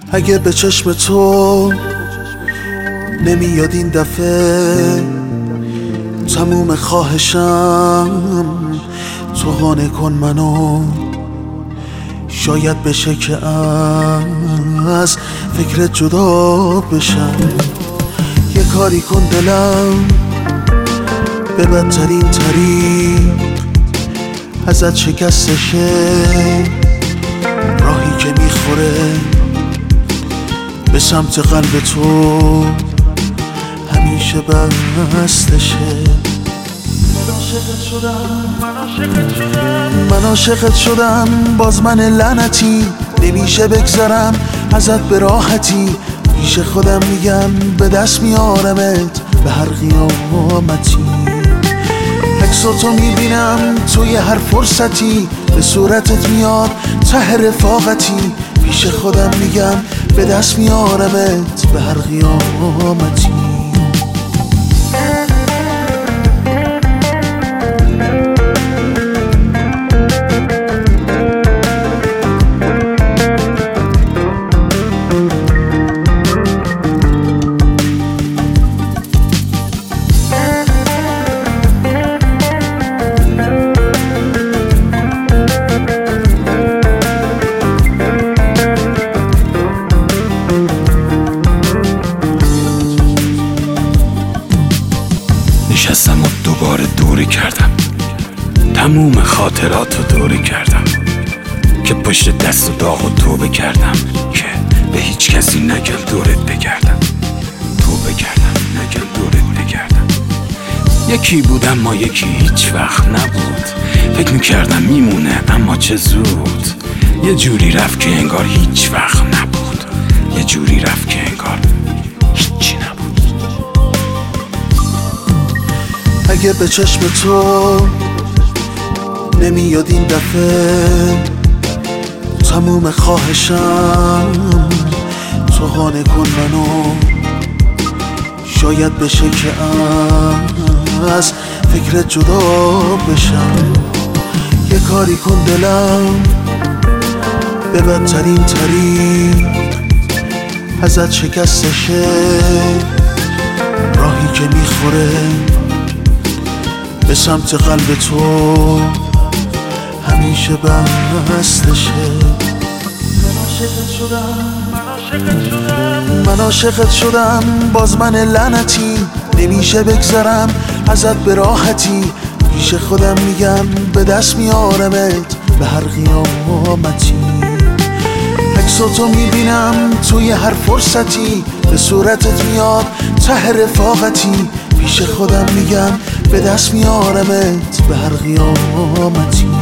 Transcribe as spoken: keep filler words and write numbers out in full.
اگه به چشم تو نمیاد این دفعه، تموم خواهشم تو قانع کن منو. شاید بشه که از فکرت جدا بشم. یه کاری کن دلم به بدترین طریق ازت شکستشه، راهی که میخوره به سمت قلب تو همیشه بستشه. من عاشقت شدم، باز من لعنتی نمیشه بگذرم ازت به راحتی. پیش خودم میگم به دست میارمت به هر قیامتی. عکساتو میبینم توی هر فرصتی، به صورتت میاد ته رفاقتی. پیش خودم میگم به دست میارمت به هر قیامتی. نشستم و دوباره دوری کردم، تموم خاطراتو دوری کردم، که پشت دست و داغ و توبه کردم که به هیچ کسی نگم دورت بگردم. توبه کردم نگم دورت بگردم. یکی بودم ما یکی هیچ وقت نبود. فکر میکردم میمونه اما چه زود. یه جوری رفت که انگار هیچ وقت نبود. یه جوری رفت که انگار هیچی نبود. اگه به چشم تو نمیاد این دفعه، تموم خواهشم تو قانع کن منو. شاید بشه که از فکرت جدا بشم. یه کاری کن دلم به بدترین طریق ازت شکستشه، راهی که میخوره به سمت قلب تو همیشه بستشه. من عاشقت شدم، باز من لعنتی نمیشه بگذرم ازت به راحتی. پیش خودم میگم به دست میارمت به هر قیامتی. عکساتو میبینم توی هر فرصتی، به صورتت میاد ته رفاقتی. پیش خودم میگم به دست میارمت به هر قیامتی.